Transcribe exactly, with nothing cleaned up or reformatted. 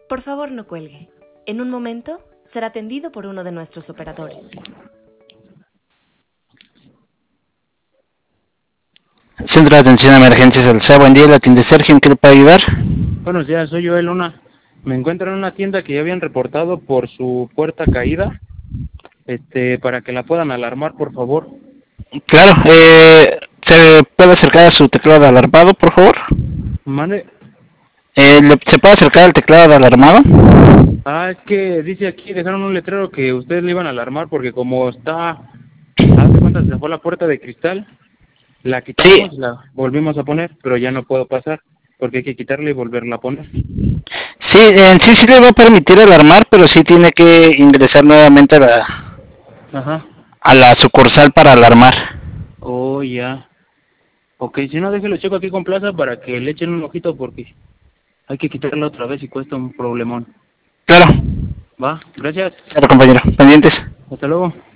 Por favor, no cuelgue. En un momento será atendido por uno de nuestros operadores. Centro de Atención a Emergencias del C E A, buen día, la atiende Sergio, ¿en qué le puedo ayudar? Buenos días, soy Joel Luna. Me encuentro en una tienda que ya habían reportado por su puerta caída, este, para que la puedan alarmar, por favor. Claro, eh, ¿se puede acercar a su teclado de alarmado, por favor? Mande. Eh, ¿le- ¿Se puede acercar al teclado de alarmado? Ah, es que dice aquí, dejaron un letrero que ustedes le iban a alarmar porque como está, hace cuenta se fue la puerta de cristal, la quitamos Sí. y la volvimos a poner, pero ya no puedo pasar porque hay que quitarla y volverla a poner. Sí, en sí sí le va a permitir alarmar, pero sí tiene que ingresar nuevamente a la, Ajá. a la sucursal para alarmar. Oh, ya. Ok, si no, déjelo checo aquí con Plaza para que le echen un ojito porque hay que quitarla otra vez y cuesta un problemón. Claro, Va, gracias. claro compañero, pendientes. Hasta luego.